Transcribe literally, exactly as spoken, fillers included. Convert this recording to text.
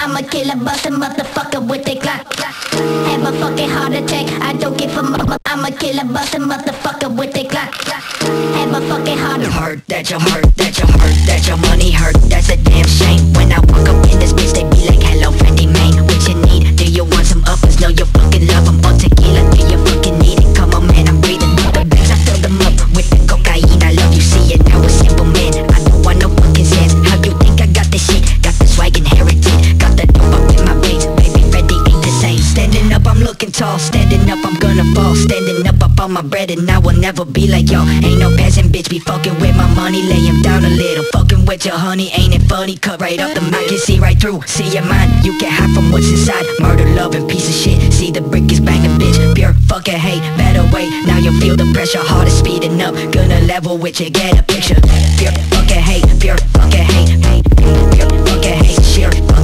I'm a killer, bust a motherfucker with a Glock. Have a fucking heart attack, I don't give a mother. I'm a killer, bust a motherfucker with a Glock. Have a fucking heart attack. Hurt that you hurt, that you hurt, that your money hurt. That's a damn shame. When I walk up in this bitch, they be like, hello, Fendi man, what you need? Do you want some uppers? No, you fucking love them. All tequila, do you fucking need it? Come on, man, I'm breathing up the bags. I fill them up with the cocaine. I love you, see it now, a simple man. I don't want no fucking sense. How you think I got this shit? Got the swag inherited. Got the dope up in my veins. Baby, Fendi ain't the same. Standing up, I'm looking tall. Standing up, I'm gonna fall. Standing up, up on my bread, and I will never be like y'all. Ain't no peasant bitch be fucking with my money. Lay him down a little. Fucking with your honey, ain't it funny? Cut right up the mic. I can see right through. See your mind, you can hide from what's inside. Murder, love, and piece of shit. See the brick is banging, bitch. Pure fucking hate, better wait. Now you feel the pressure, heart is speeding up. Gonna level with you, get a picture. Pure fucking hate, pure fucking hate, hate, hate. Pure fucking hate, sheer